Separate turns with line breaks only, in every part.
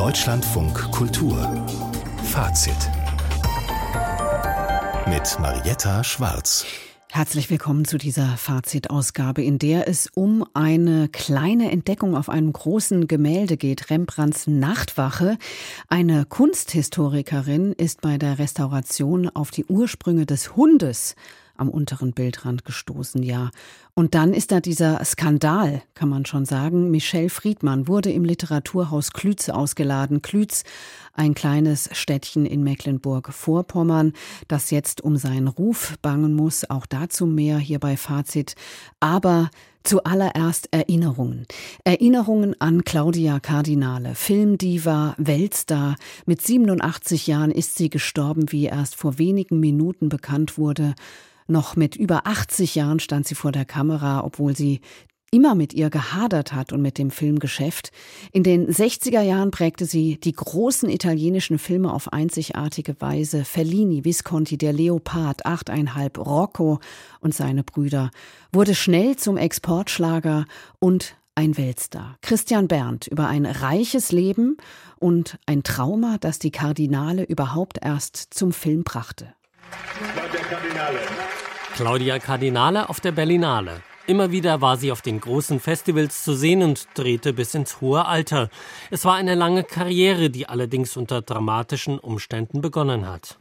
Deutschlandfunk Kultur Fazit mit Marietta Schwarz.
Herzlich willkommen zu dieser Fazitausgabe, in der es um eine kleine Entdeckung auf einem großen Gemälde geht, Rembrandts Nachtwache. Eine Kunsthistorikerin ist bei der Restauration auf die Ursprünge des Hundes am unteren Bildrand gestoßen, ja. Und dann ist da dieser Skandal, kann man schon sagen. Michel Friedmann wurde im Literaturhaus Klütze ausgeladen. Klütz, ein kleines Städtchen in Mecklenburg-Vorpommern, das jetzt um seinen Ruf bangen muss. Auch dazu mehr hier bei Fazit. Aber zuallererst Erinnerungen. Erinnerungen an Claudia Cardinale, Filmdiva, Weltstar. Mit 87 Jahren ist sie gestorben, wie erst vor wenigen Minuten bekannt wurde. Noch mit über 80 Jahren stand sie vor der Kamera, obwohl sie immer mit ihr gehadert hat und mit dem Filmgeschäft. In den 60er Jahren prägte sie die großen italienischen Filme auf einzigartige Weise. Fellini, Visconti, der Leopard, 8,5, Rocco und seine Brüder. Wurde schnell zum Exportschlager und ein Weltstar. Christian Berndt über ein reiches Leben und ein Trauma, das die Cardinale überhaupt erst zum Film brachte.
Claudia Cardinale auf der Berlinale. Immer wieder war sie auf den großen Festivals zu sehen und drehte bis ins hohe Alter. Es war eine lange Karriere, die allerdings unter dramatischen Umständen begonnen hat.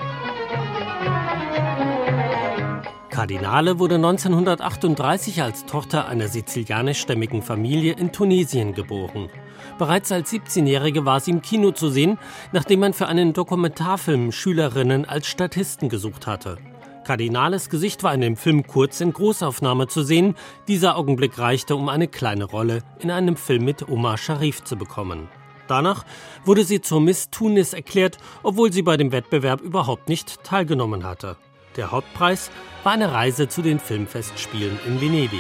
Cardinale wurde 1938 als Tochter einer sizilianischstämmigen Familie in Tunesien geboren. Bereits als 17-Jährige war sie im Kino zu sehen, nachdem man für einen Dokumentarfilm Schülerinnen als Statisten gesucht hatte. Cardinales Gesicht war in dem Film kurz in Großaufnahme zu sehen. Dieser Augenblick reichte, um eine kleine Rolle in einem Film mit Omar Sharif zu bekommen. Danach wurde sie zur Miss Tunis erklärt, obwohl sie bei dem Wettbewerb überhaupt nicht teilgenommen hatte. Der Hauptpreis war eine Reise zu den Filmfestspielen in Venedig.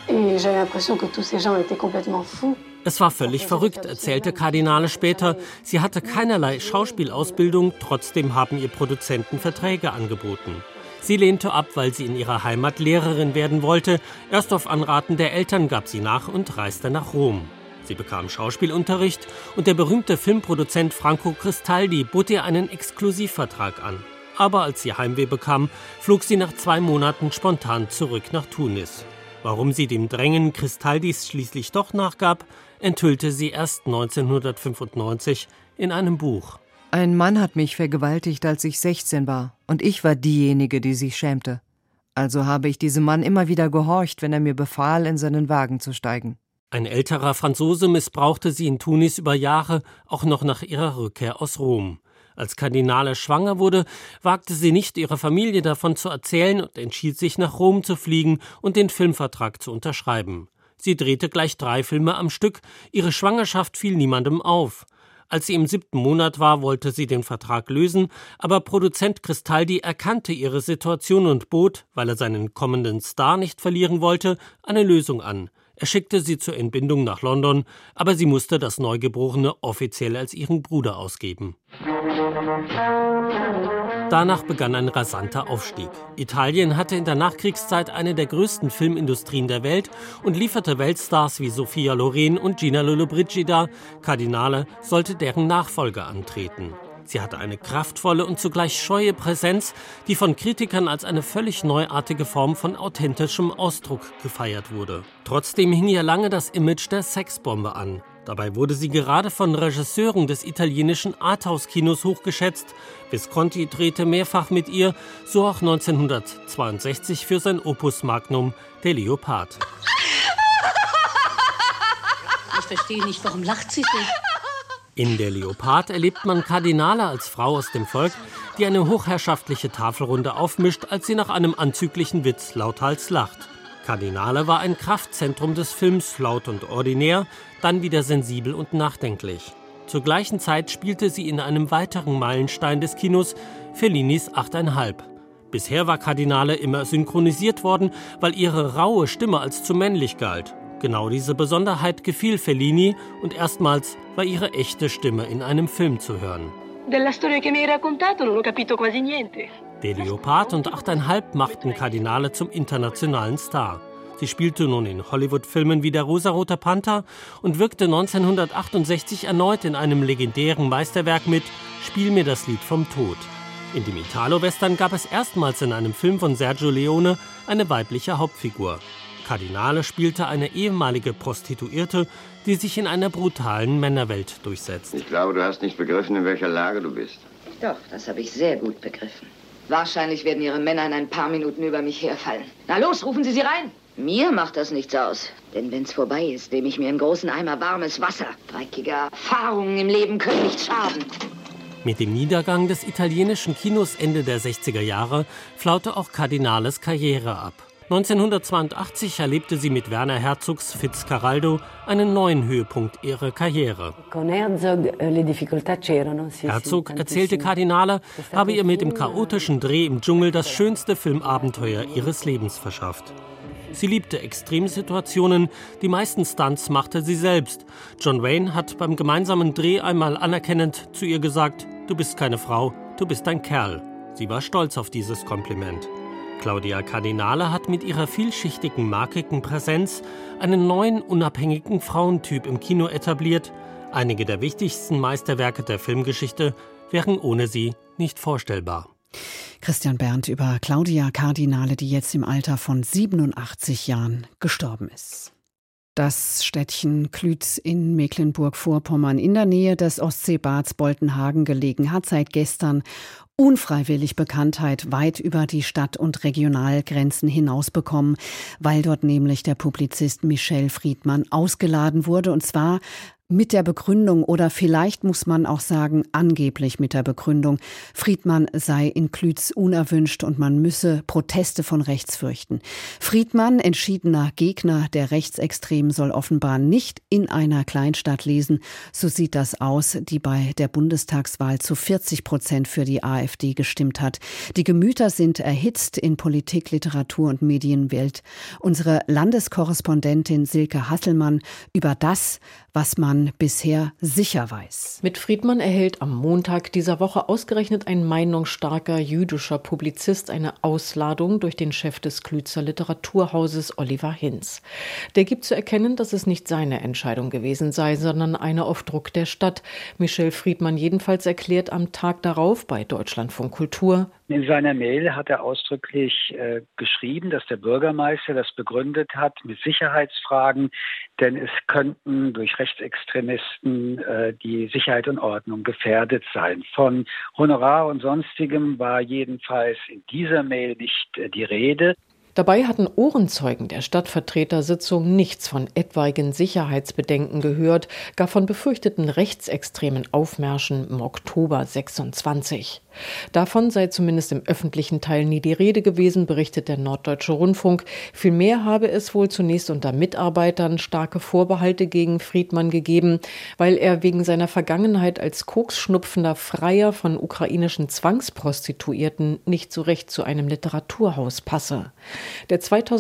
Es war völlig verrückt, erzählte Cardinale später. Sie hatte keinerlei Schauspielausbildung, trotzdem haben ihr Produzenten Verträge angeboten. Sie lehnte ab, weil sie in ihrer Heimat Lehrerin werden wollte. Erst auf Anraten der Eltern gab sie nach und reiste nach Rom. Sie bekam Schauspielunterricht und der berühmte Filmproduzent Franco Cristaldi bot ihr einen Exklusivvertrag an. Aber als sie Heimweh bekam, flog sie nach 2 Monaten spontan zurück nach Tunis. Warum sie dem Drängen Cristaldis schließlich doch nachgab, enthüllte sie erst 1995 in einem Buch.
Ein Mann hat mich vergewaltigt, als ich 16 war. Und ich war diejenige, die sich schämte. Also habe ich diesem Mann immer wieder gehorcht, wenn er mir befahl, in seinen Wagen zu steigen.
Ein älterer Franzose missbrauchte sie in Tunis über Jahre, auch noch nach ihrer Rückkehr aus Rom. Als Cardinale schwanger wurde, wagte sie nicht, ihrer Familie davon zu erzählen und entschied sich, nach Rom zu fliegen und den Filmvertrag zu unterschreiben. Sie drehte gleich 3 Filme am Stück. Ihre Schwangerschaft fiel niemandem auf. Als sie im 7. Monat war, wollte sie den Vertrag lösen, aber Produzent Cristaldi erkannte ihre Situation und bot, weil er seinen kommenden Star nicht verlieren wollte, eine Lösung an. Er schickte sie zur Entbindung nach London, aber sie musste das Neugeborene offiziell als ihren Bruder ausgeben. Danach begann ein rasanter Aufstieg. Italien hatte in der Nachkriegszeit eine der größten Filmindustrien der Welt und lieferte Weltstars wie Sophia Loren und Gina Lollobrigida. Cardinale sollte deren Nachfolger antreten. Sie hatte eine kraftvolle und zugleich scheue Präsenz, die von Kritikern als eine völlig neuartige Form von authentischem Ausdruck gefeiert wurde. Trotzdem hing ihr lange das Image der Sexbombe an. Dabei wurde sie gerade von Regisseuren des italienischen Arthouse-Kinos hochgeschätzt. Visconti drehte mehrfach mit ihr, so auch 1962 für sein Opus Magnum, der Leopard.
Ich verstehe nicht, warum lacht sie so?
In der Leopard erlebt man Cardinale als Frau aus dem Volk, die eine hochherrschaftliche Tafelrunde aufmischt, als sie nach einem anzüglichen Witz lauthals lacht. Cardinale war ein Kraftzentrum des Films, laut und ordinär, dann wieder sensibel und nachdenklich. Zur gleichen Zeit spielte sie in einem weiteren Meilenstein des Kinos, Fellinis 8,5. Bisher war Cardinale immer synchronisiert worden, weil ihre raue Stimme als zu männlich galt. Genau diese Besonderheit gefiel Fellini und erstmals war ihre echte Stimme in einem Film zu hören. Der Leopard und 8,5 machten Cardinale zum internationalen Star. Sie spielte nun in Hollywood-Filmen wie Der rosarote Panther und wirkte 1968 erneut in einem legendären Meisterwerk mit, Spiel mir das Lied vom Tod. In dem Italo-Western gab es erstmals in einem Film von Sergio Leone eine weibliche Hauptfigur. Kardinale spielte eine ehemalige Prostituierte, die sich in einer brutalen Männerwelt durchsetzt.
Ich glaube, du hast nicht begriffen, in welcher Lage du bist.
Doch, das habe ich sehr gut begriffen. Wahrscheinlich werden Ihre Männer in ein paar Minuten über mich herfallen.
Na los, rufen Sie sie rein.
Mir macht das nichts aus. Denn wenn's vorbei ist, nehme ich mir einen großen Eimer warmes Wasser. Dreckige Erfahrungen im Leben können nicht schaden.
Mit dem Niedergang des italienischen Kinos Ende der 60er Jahre flaute auch Kardinales Karriere ab. 1982 erlebte sie mit Werner Herzogs Fitzcarraldo einen neuen Höhepunkt ihrer Karriere. Herzog, erzählte Kardinale, habe ihr mit dem chaotischen Dreh im Dschungel das schönste Filmabenteuer ihres Lebens verschafft. Sie liebte Extremsituationen, die meisten Stunts machte sie selbst. John Wayne hat beim gemeinsamen Dreh einmal anerkennend zu ihr gesagt: Du bist keine Frau, du bist ein Kerl. Sie war stolz auf dieses Kompliment. Claudia Cardinale hat mit ihrer vielschichtigen, markigen Präsenz einen neuen, unabhängigen Frauentyp im Kino etabliert. Einige der wichtigsten Meisterwerke der Filmgeschichte wären ohne sie nicht vorstellbar.
Christian Berndt über Claudia Cardinale, die jetzt im Alter von 87 Jahren gestorben ist. Das Städtchen Klütz in Mecklenburg-Vorpommern in der Nähe des Ostseebads Boltenhagen gelegen hat seit gestern unfreiwillig Bekanntheit weit über die Stadt- und Regionalgrenzen hinaus bekommen, weil dort nämlich der Publizist Michel Friedmann ausgeladen wurde, und zwar mit der Begründung, oder vielleicht muss man auch sagen, angeblich mit der Begründung, Friedmann sei in Klütz unerwünscht und man müsse Proteste von rechts fürchten. Friedmann, entschiedener Gegner der Rechtsextremen, soll offenbar nicht in einer Kleinstadt lesen. So sieht das aus, die bei der Bundestagswahl zu 40% für die AfD gestimmt hat. Die Gemüter sind erhitzt in Politik, Literatur und Medienwelt. Unsere Landeskorrespondentin Silke Hasselmann über das, was man bisher sicher weiß.
Mit Friedmann erhält am Montag dieser Woche ausgerechnet ein meinungsstarker jüdischer Publizist eine Ausladung durch den Chef des Klützer Literaturhauses Oliver Hinz. Der gibt zu erkennen, dass es nicht seine Entscheidung gewesen sei, sondern eine auf Druck der Stadt. Michel Friedmann jedenfalls erklärt am Tag darauf bei Deutschlandfunk Kultur:
In seiner Mail hat er ausdrücklich geschrieben, dass der Bürgermeister das begründet hat mit Sicherheitsfragen, denn es könnten durch Rechtsextremisten die Sicherheit und Ordnung gefährdet sein. Von Honorar und Sonstigem war jedenfalls in dieser Mail nicht die Rede.
Dabei hatten Ohrenzeugen der Stadtvertretersitzung nichts von etwaigen Sicherheitsbedenken gehört, gar von befürchteten rechtsextremen Aufmärschen im Oktober 26. Davon sei zumindest im öffentlichen Teil nie die Rede gewesen, berichtet der Norddeutsche Rundfunk. Vielmehr habe es wohl zunächst unter Mitarbeitern starke Vorbehalte gegen Friedmann gegeben, weil er wegen seiner Vergangenheit als koksschnupfender Freier von ukrainischen Zwangsprostituierten nicht so recht zu einem Literaturhaus passe. Der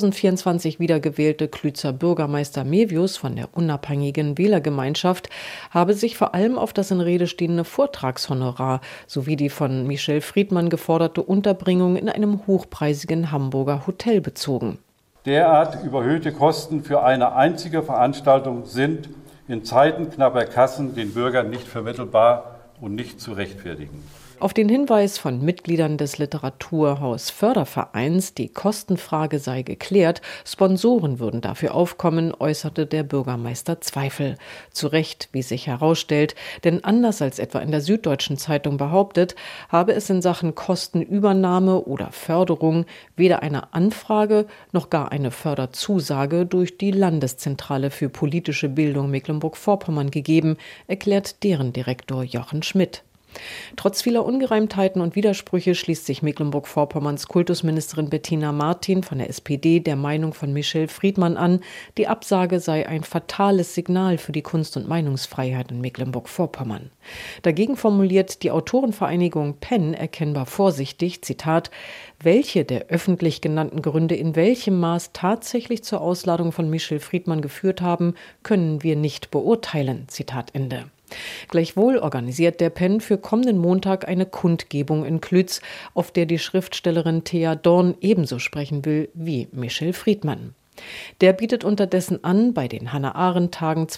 2024 wiedergewählte Klützer Bürgermeister Mevius von der unabhängigen Wählergemeinschaft habe sich vor allem auf das in Rede stehende Vortragshonorar sowie die von Michel Friedmann geforderte Unterbringung in einem hochpreisigen Hamburger Hotel bezogen.
Derart überhöhte Kosten für eine einzige Veranstaltung sind in Zeiten knapper Kassen den Bürgern nicht vermittelbar und nicht zu rechtfertigen.
Auf den Hinweis von Mitgliedern des Literaturhaus Fördervereins, die Kostenfrage sei geklärt, Sponsoren würden dafür aufkommen, äußerte der Bürgermeister Zweifel. Zu Recht, wie sich herausstellt, denn anders als etwa in der Süddeutschen Zeitung behauptet, habe es in Sachen Kostenübernahme oder Förderung weder eine Anfrage noch gar eine Förderzusage durch die Landeszentrale für politische Bildung Mecklenburg-Vorpommern gegeben, erklärt deren Direktor Jochen Schmidt. Trotz vieler Ungereimtheiten und Widersprüche schließt sich Mecklenburg-Vorpommerns Kultusministerin Bettina Martin von der SPD der Meinung von Michel Friedmann an, die Absage sei ein fatales Signal für die Kunst- und Meinungsfreiheit in Mecklenburg-Vorpommern. Dagegen formuliert die Autorenvereinigung PEN erkennbar vorsichtig, Zitat, welche der öffentlich genannten Gründe in welchem Maß tatsächlich zur Ausladung von Michel Friedmann geführt haben, können wir nicht beurteilen, Zitat Ende. Gleichwohl organisiert der PEN für kommenden Montag eine Kundgebung in Klütz, auf der die Schriftstellerin Thea Dorn ebenso sprechen will wie Michel Friedmann. Der bietet unterdessen an, bei den Hannah-Arendt-Tagen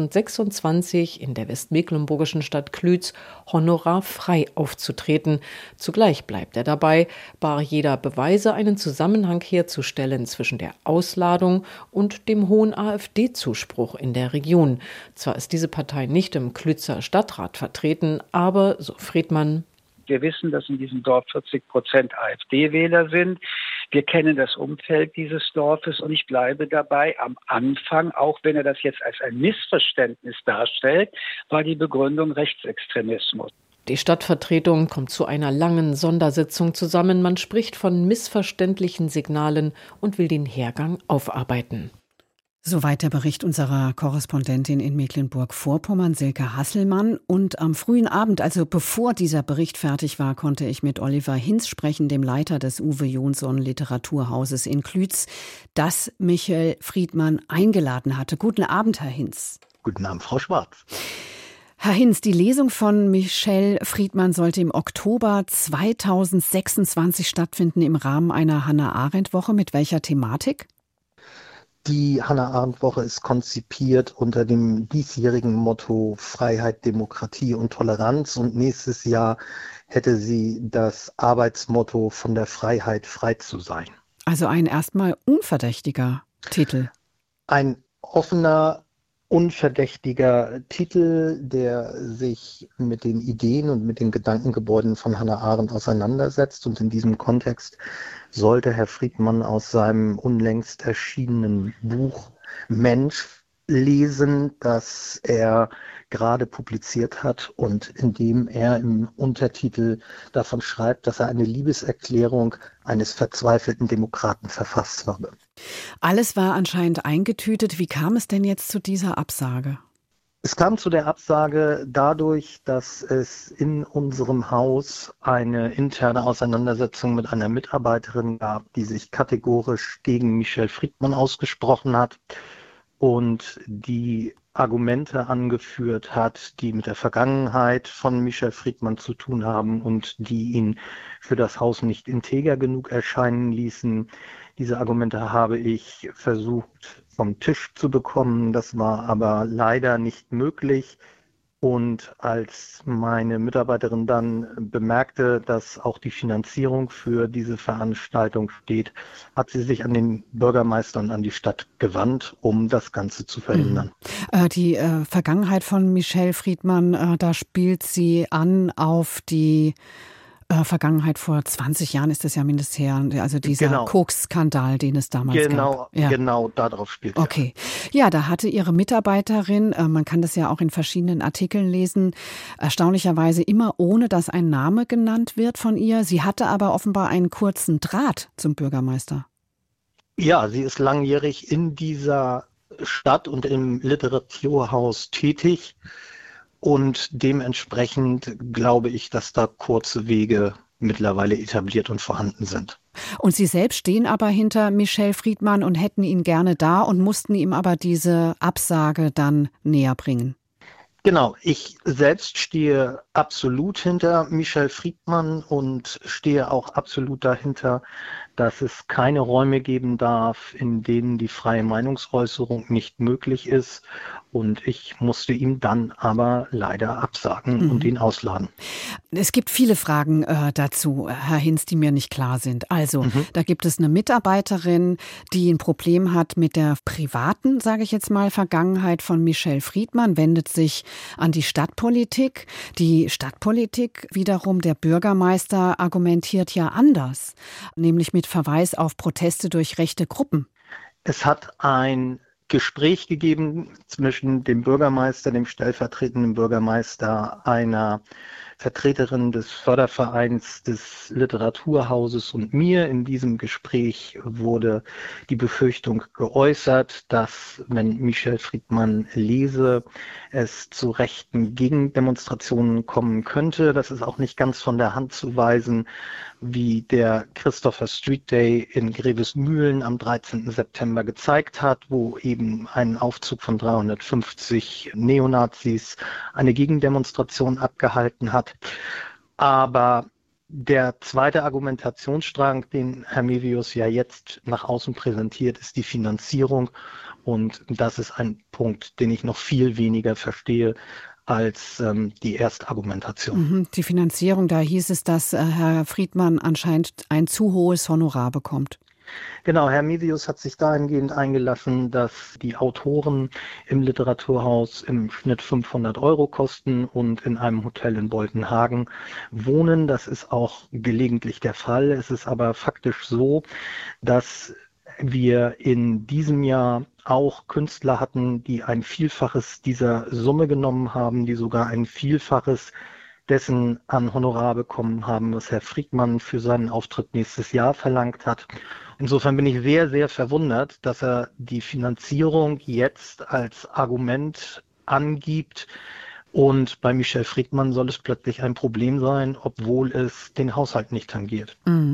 2026 in der westmecklenburgischen Stadt Klütz honorarfrei aufzutreten. Zugleich bleibt er dabei, bar jeder Beweise einen Zusammenhang herzustellen zwischen der Ausladung und dem hohen AfD-Zuspruch in der Region. Zwar ist diese Partei nicht im Klützer Stadtrat vertreten, aber, so Friedmann,
wir wissen, dass in diesem Dorf 40% AfD-Wähler sind. Wir kennen das Umfeld dieses Dorfes und ich bleibe dabei, am Anfang, auch wenn er das jetzt als ein Missverständnis darstellt, war die Begründung Rechtsextremismus.
Die Stadtvertretung kommt zu einer langen Sondersitzung zusammen. Man spricht von missverständlichen Signalen und will den Hergang aufarbeiten.
Soweit der Bericht unserer Korrespondentin in Mecklenburg-Vorpommern, Silke Hasselmann. Und am frühen Abend, also bevor dieser Bericht fertig war, konnte ich mit Oliver Hinz sprechen, dem Leiter des Uwe Jonsson Literaturhauses in Klütz, das Michel Friedmann eingeladen hatte. Guten Abend, Herr Hinz.
Guten Abend, Frau Schwarz.
Herr Hinz, die Lesung von Michel Friedmann sollte im Oktober 2026 stattfinden im Rahmen einer Hannah-Arendt-Woche. Mit welcher Thematik?
Die Hannah-Arendt-Woche ist konzipiert unter dem diesjährigen Motto Freiheit, Demokratie und Toleranz. Und nächstes Jahr hätte sie das Arbeitsmotto von der Freiheit frei zu sein.
Also ein erstmal unverdächtiger Titel.
Ein offener, unverdächtiger Titel, der sich mit den Ideen und mit den Gedankengebäuden von Hannah Arendt auseinandersetzt. Und in diesem Kontext sollte Herr Friedmann aus seinem unlängst erschienenen Buch Mensch lesen, das er gerade publiziert hat und in dem er im Untertitel davon schreibt, dass er eine Liebeserklärung eines verzweifelten Demokraten verfasst habe.
Alles war anscheinend eingetütet. Wie kam es denn jetzt zu dieser Absage?
Es kam zu der Absage dadurch, dass es in unserem Haus eine interne Auseinandersetzung mit einer Mitarbeiterin gab, die sich kategorisch gegen Michel Friedmann ausgesprochen hat und die Argumente angeführt hat, die mit der Vergangenheit von Michel Friedmann zu tun haben und die ihn für das Haus nicht integer genug erscheinen ließen. Diese Argumente habe ich versucht vom Tisch zu bekommen, das war aber leider nicht möglich. Und als meine Mitarbeiterin dann bemerkte, dass auch die Finanzierung für diese Veranstaltung steht, hat sie sich an den Bürgermeister und an die Stadt gewandt, um das Ganze zu verhindern.
Die Vergangenheit von Michel Friedmann, da spielt sie an auf die Vergangenheit vor 20 Jahren ist es ja mindestens her, also dieser Koks-Skandal, den es damals gab. Ja.
Genau, darauf spielt
Okay. Ja, da hatte Ihre Mitarbeiterin, man kann das ja auch in verschiedenen Artikeln lesen, erstaunlicherweise immer ohne, dass ein Name genannt wird von ihr. Sie hatte aber offenbar einen kurzen Draht zum Bürgermeister.
Ja, sie ist langjährig in dieser Stadt und im Literaturhaus tätig. Und dementsprechend glaube ich, dass da kurze Wege mittlerweile etabliert und vorhanden sind.
Und Sie selbst stehen aber hinter Michel Friedmann und hätten ihn gerne da und mussten ihm aber diese Absage dann näher bringen.
Genau, ich selbst stehe absolut hinter Michel Friedmann und stehe auch absolut dahinter, dass es keine Räume geben darf, in denen die freie Meinungsäußerung nicht möglich ist. Und ich musste ihm dann aber leider absagen und ihn ausladen.
Es gibt viele Fragen dazu, Herr Hinz, die mir nicht klar sind. Also, da gibt es eine Mitarbeiterin, die ein Problem hat mit der privaten, sage ich jetzt mal, Vergangenheit von Michel Friedmann, wendet sich an die Stadtpolitik. Die Stadtpolitik wiederum, der Bürgermeister argumentiert ja anders, nämlich mit Verweis auf Proteste durch rechte Gruppen.
Es hat ein Gespräch gegeben zwischen dem Bürgermeister, dem stellvertretenden Bürgermeister, einer Vertreterin des Fördervereins des Literaturhauses und mir. In diesem Gespräch wurde die Befürchtung geäußert, dass, wenn Michel Friedmann lese, es zu rechten Gegendemonstrationen kommen könnte. Das ist auch nicht ganz von der Hand zu weisen, wie der Christopher Street Day in Grevesmühlen am 13. September gezeigt hat, wo eben ein Aufzug von 350 Neonazis eine Gegendemonstration abgehalten hat. Aber Der zweite Argumentationsstrang, den Herr Mevius ja jetzt nach außen präsentiert, ist die Finanzierung. Und das ist ein Punkt, den ich noch viel weniger verstehe als die erste Argumentation.
Die Finanzierung, da hieß es, dass Herr Friedmann anscheinend ein zu hohes Honorar bekommt.
Genau, Herr Mevius hat sich dahingehend eingelassen, dass die Autoren im Literaturhaus im Schnitt 500 € kosten und in einem Hotel in Boltenhagen wohnen. Das ist auch gelegentlich der Fall. Es ist aber faktisch so, dass wir in diesem Jahr auch Künstler hatten, die ein Vielfaches dieser Summe genommen haben, die sogar ein Vielfaches dessen an Honorar bekommen haben, was Herr Friedmann für seinen Auftritt nächstes Jahr verlangt hat. Insofern bin ich sehr, sehr verwundert, dass er die Finanzierung jetzt als Argument angibt. Und bei Michel Friedmann soll es plötzlich ein Problem sein, obwohl es den Haushalt nicht tangiert.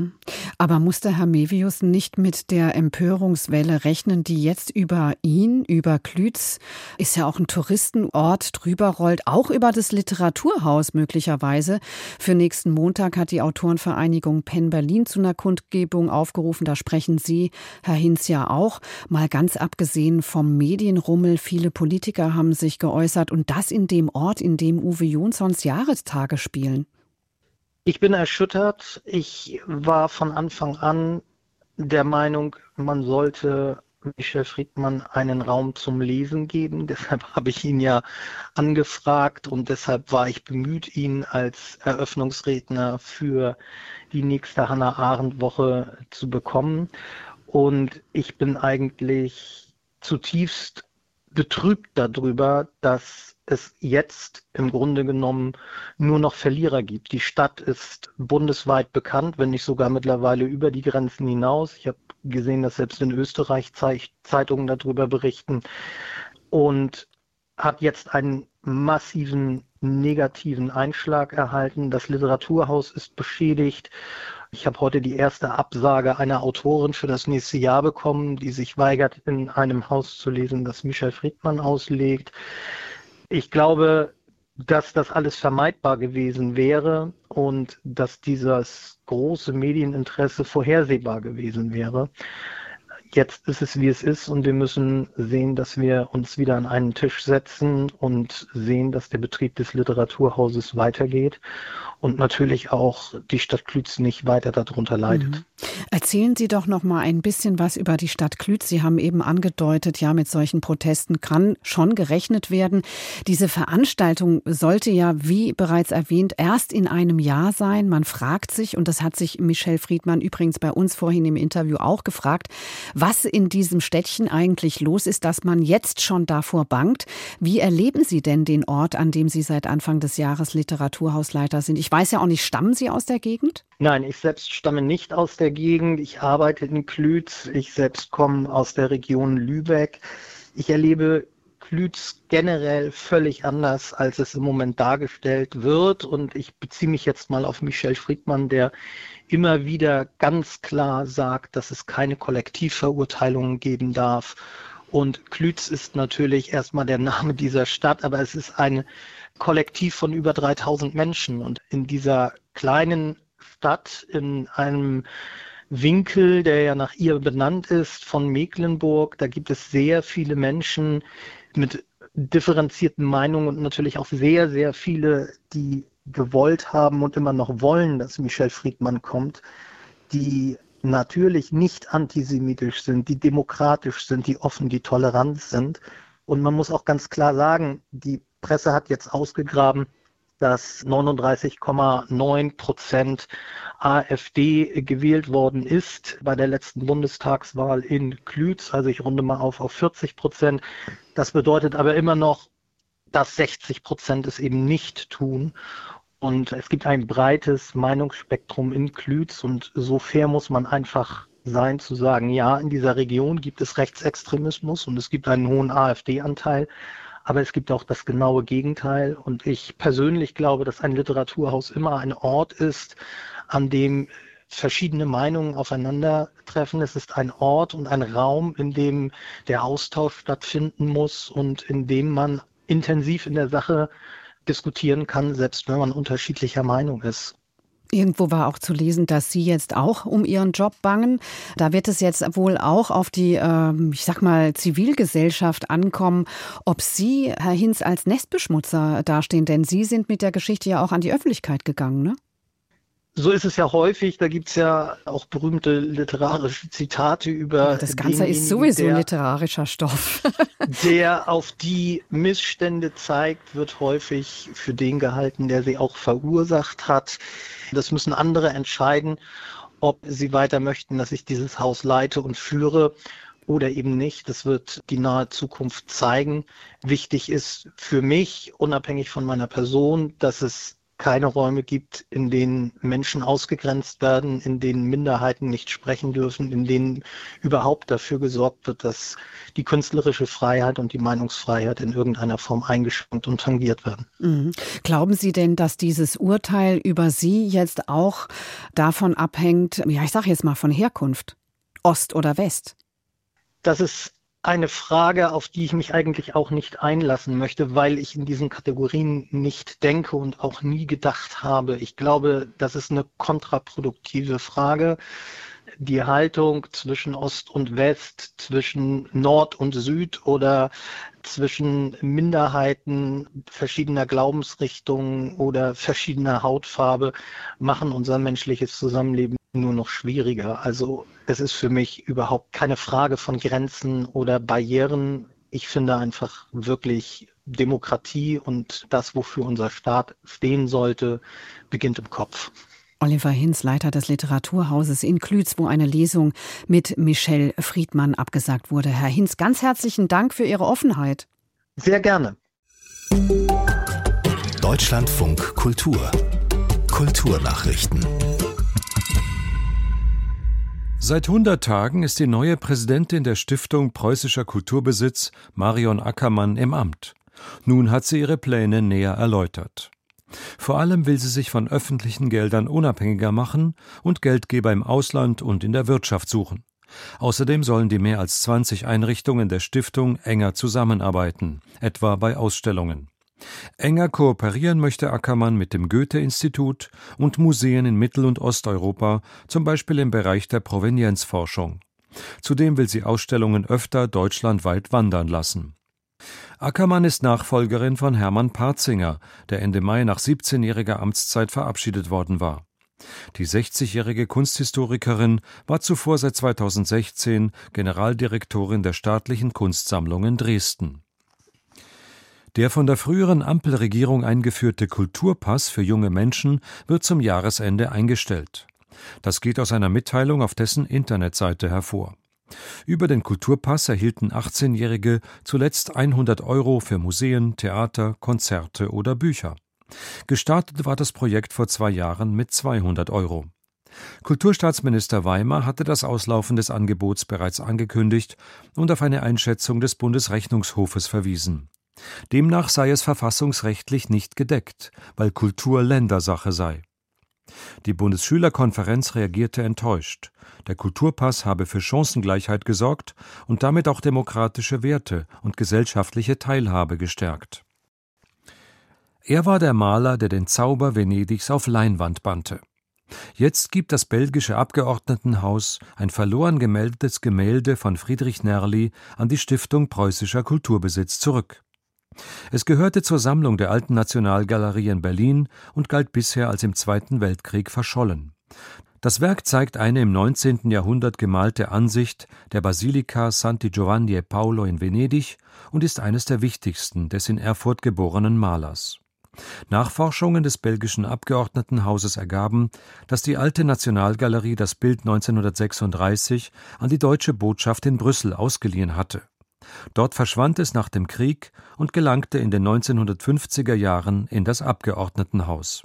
Aber musste Herr Mevius nicht mit der Empörungswelle rechnen, die jetzt über ihn, über Klütz, ist ja auch ein Touristenort, drüber rollt, auch über das Literaturhaus möglicherweise. Für nächsten Montag hat die Autorenvereinigung Penn Berlin zu einer Kundgebung aufgerufen. Da sprechen Sie, Herr Hinz, ja auch. Mal ganz abgesehen vom Medienrummel, viele Politiker haben sich geäußert und das in dem Ort, in dem Uwe Jonsons Jahrestage spielen.
Ich bin erschüttert. Ich war von Anfang an der Meinung, man sollte Michel Friedmann einen Raum zum Lesen geben. Deshalb habe ich ihn ja angefragt und deshalb war ich bemüht, ihn als Eröffnungsredner für die nächste Hannah-Arendt-Woche zu bekommen. Und ich bin eigentlich zutiefst betrübt darüber, dass es jetzt im Grunde genommen nur noch Verlierer gibt. Die Stadt ist bundesweit bekannt, wenn nicht sogar mittlerweile über die Grenzen hinaus. Ich habe gesehen, dass selbst in Österreich Zeitungen darüber berichten und hat jetzt einen massiven negativen Einschlag erhalten. Das Literaturhaus ist beschädigt. Ich habe heute die erste Absage einer Autorin für das nächste Jahr bekommen, die sich weigert, in einem Haus zu lesen, das Michel Friedmann auslegt. Ich glaube, dass das alles vermeidbar gewesen wäre und dass dieses große Medieninteresse vorhersehbar gewesen wäre. Jetzt ist es, wie es ist und wir müssen sehen, dass wir uns wieder an einen Tisch setzen und sehen, dass der Betrieb des Literaturhauses weitergeht und natürlich auch die Stadt Klütz nicht weiter darunter leidet.
Erzählen Sie doch noch mal ein bisschen was über die Stadt Klütz. Sie haben eben angedeutet, ja, mit solchen Protesten kann schon gerechnet werden. Diese Veranstaltung sollte ja, wie bereits erwähnt, erst in einem Jahr sein. Man fragt sich, und das hat sich Michel Friedmann übrigens bei uns vorhin im Interview auch gefragt, was in diesem Städtchen eigentlich los ist, dass man jetzt schon davor bangt. Wie erleben Sie denn den Ort, an dem Sie seit Anfang des Jahres Literaturhausleiter sind? Ich weiß ja auch nicht, stammen Sie aus der Gegend?
Nein, ich selbst stamme nicht aus der Gegend. Ich arbeite in Klütz. Ich selbst komme aus der Region Lübeck. Ich erlebe Klütz generell völlig anders, als es im Moment dargestellt wird. Und ich beziehe mich jetzt mal auf Michel Friedmann, der immer wieder ganz klar sagt, dass es keine Kollektivverurteilungen geben darf. Und Klütz ist natürlich erstmal der Name dieser Stadt, aber es ist ein Kollektiv von über 3000 Menschen. Und in dieser kleinen Stadt, in einem Winkel, der ja nach ihr benannt ist, von Mecklenburg, da gibt es sehr viele Menschen mit differenzierten Meinungen und natürlich auch sehr, sehr viele, die gewollt haben und immer noch wollen, dass Michel Friedmann kommt, die natürlich nicht antisemitisch sind, die demokratisch sind, die offen, die tolerant sind. Und man muss auch ganz klar sagen, die Presse hat jetzt ausgegraben, dass 39,9% AfD gewählt worden ist bei der letzten Bundestagswahl in Klütz. Also ich runde mal auf 40%. Das bedeutet aber immer noch, dass 60% es eben nicht tun. Und es gibt ein breites Meinungsspektrum in Klütz und so fair muss man einfach sein, zu sagen, ja, in dieser Region gibt es Rechtsextremismus und es gibt einen hohen AfD-Anteil. Aber es gibt auch das genaue Gegenteil. Und ich persönlich glaube, dass ein Literaturhaus immer ein Ort ist, an dem verschiedene Meinungen aufeinandertreffen. Es ist ein Ort und ein Raum, in dem der Austausch stattfinden muss und in dem man intensiv in der Sache diskutieren kann, selbst wenn man unterschiedlicher Meinung ist.
Irgendwo war auch zu lesen, dass Sie jetzt auch um Ihren Job bangen. Da wird es jetzt wohl auch auf die, Zivilgesellschaft ankommen, ob Sie, Herr Hinz, als Nestbeschmutzer dastehen. Denn Sie sind mit der Geschichte ja auch an die Öffentlichkeit gegangen, ne?
So ist es ja häufig, da gibt es ja auch berühmte literarische Zitate über
das Ganze ist sowieso literarischer Stoff.
Der auf die Missstände zeigt, wird häufig für den gehalten, der sie auch verursacht hat. Das müssen andere entscheiden, ob sie weiter möchten, dass ich dieses Haus leite und führe oder eben nicht. Das wird die nahe Zukunft zeigen. Wichtig ist für mich, unabhängig von meiner Person, dass es keine Räume gibt, in denen Menschen ausgegrenzt werden, in denen Minderheiten nicht sprechen dürfen, in denen überhaupt dafür gesorgt wird, dass die künstlerische Freiheit und die Meinungsfreiheit in irgendeiner Form eingeschränkt und tangiert werden.
Mhm. Glauben Sie denn, dass dieses Urteil über Sie jetzt auch davon abhängt, ich sage jetzt mal von Herkunft, Ost oder West?
Das ist eine Frage, auf die ich mich eigentlich auch nicht einlassen möchte, weil ich in diesen Kategorien nicht denke und auch nie gedacht habe. Ich glaube, das ist eine kontraproduktive Frage. Die Haltung zwischen Ost und West, zwischen Nord und Süd oder zwischen Minderheiten verschiedener Glaubensrichtungen oder verschiedener Hautfarbe machen unser menschliches Zusammenleben nur noch schwieriger. Also es ist für mich überhaupt keine Frage von Grenzen oder Barrieren. Ich finde einfach wirklich Demokratie und das, wofür unser Staat stehen sollte, beginnt im Kopf.
Oliver Hinz, Leiter des Literaturhauses in Klütz, wo eine Lesung mit Michelle Friedmann abgesagt wurde. Herr Hinz, ganz herzlichen Dank für Ihre Offenheit.
Sehr gerne.
Deutschlandfunk Kultur. Kulturnachrichten.
Seit 100 Tagen ist die neue Präsidentin der Stiftung Preußischer Kulturbesitz, Marion Ackermann, im Amt. Nun hat sie ihre Pläne näher erläutert. Vor allem will sie sich von öffentlichen Geldern unabhängiger machen und Geldgeber im Ausland und in der Wirtschaft suchen. Außerdem sollen die mehr als 20 Einrichtungen der Stiftung enger zusammenarbeiten, etwa bei Ausstellungen. Enger kooperieren möchte Ackermann mit dem Goethe-Institut und Museen in Mittel- und Osteuropa, zum Beispiel im Bereich der Provenienzforschung. Zudem will sie Ausstellungen öfter deutschlandweit wandern lassen. Ackermann ist Nachfolgerin von Hermann Partzinger, der Ende Mai nach 17-jähriger Amtszeit verabschiedet worden war. Die 60-jährige Kunsthistorikerin war zuvor seit 2016 Generaldirektorin der Staatlichen Kunstsammlung in Dresden. Der von der früheren Ampelregierung eingeführte Kulturpass für junge Menschen wird zum Jahresende eingestellt. Das geht aus einer Mitteilung auf dessen Internetseite hervor. Über den Kulturpass erhielten 18-Jährige zuletzt 100 € für Museen, Theater, Konzerte oder Bücher. Gestartet war das Projekt vor 2 Jahren mit 200 €. Kulturstaatsminister Weimar hatte das Auslaufen des Angebots bereits angekündigt und auf eine Einschätzung des Bundesrechnungshofes verwiesen. Demnach sei es verfassungsrechtlich nicht gedeckt, weil Kultur Ländersache sei. Die Bundesschülerkonferenz reagierte enttäuscht. Der Kulturpass habe für Chancengleichheit gesorgt und damit auch demokratische Werte und gesellschaftliche Teilhabe gestärkt. Er war der Maler, der den Zauber Venedigs auf Leinwand bannte. Jetzt gibt das belgische Abgeordnetenhaus ein verloren gemeldetes Gemälde von Friedrich Nerli an die Stiftung Preußischer Kulturbesitz zurück. Es gehörte zur Sammlung der Alten Nationalgalerie in Berlin und galt bisher als im Zweiten Weltkrieg verschollen. Das Werk zeigt eine im 19. Jahrhundert gemalte Ansicht der Basilika Santi Giovanni e Paolo in Venedig und ist eines der wichtigsten des in Erfurt geborenen Malers. Nachforschungen des belgischen Abgeordnetenhauses ergaben, dass die Alte Nationalgalerie das Bild 1936 an die deutsche Botschaft in Brüssel ausgeliehen hatte. Dort verschwand es nach dem Krieg und gelangte in den 1950er Jahren in das Abgeordnetenhaus.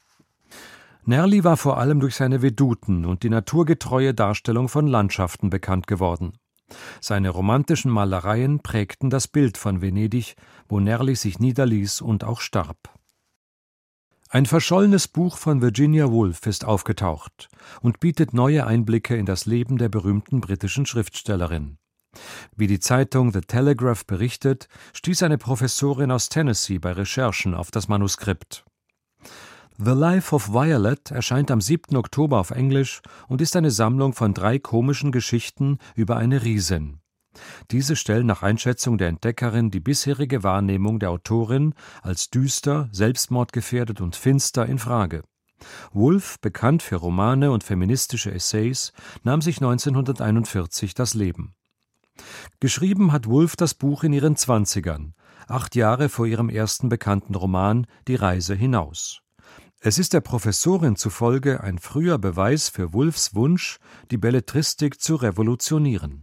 Nerli war vor allem durch seine Veduten und die naturgetreue Darstellung von Landschaften bekannt geworden. Seine romantischen Malereien prägten das Bild von Venedig, wo Nerli sich niederließ und auch starb. Ein verschollenes Buch von Virginia Woolf ist aufgetaucht und bietet neue Einblicke in das Leben der berühmten britischen Schriftstellerin. Wie die Zeitung The Telegraph berichtet, stieß eine Professorin aus Tennessee bei Recherchen auf das Manuskript. The Life of Violet erscheint am 7. Oktober auf Englisch und ist eine Sammlung von 3 komischen Geschichten über eine Riesin. Diese stellen nach Einschätzung der Entdeckerin die bisherige Wahrnehmung der Autorin als düster, selbstmordgefährdet und finster in Frage. Woolf, bekannt für Romane und feministische Essays, nahm sich 1941 das Leben. Geschrieben hat Woolf das Buch in ihren 20ern, 8 Jahre vor ihrem ersten bekannten Roman »Die Reise hinaus«. Es ist der Professorin zufolge ein früher Beweis für Woolfs Wunsch, die Belletristik zu revolutionieren.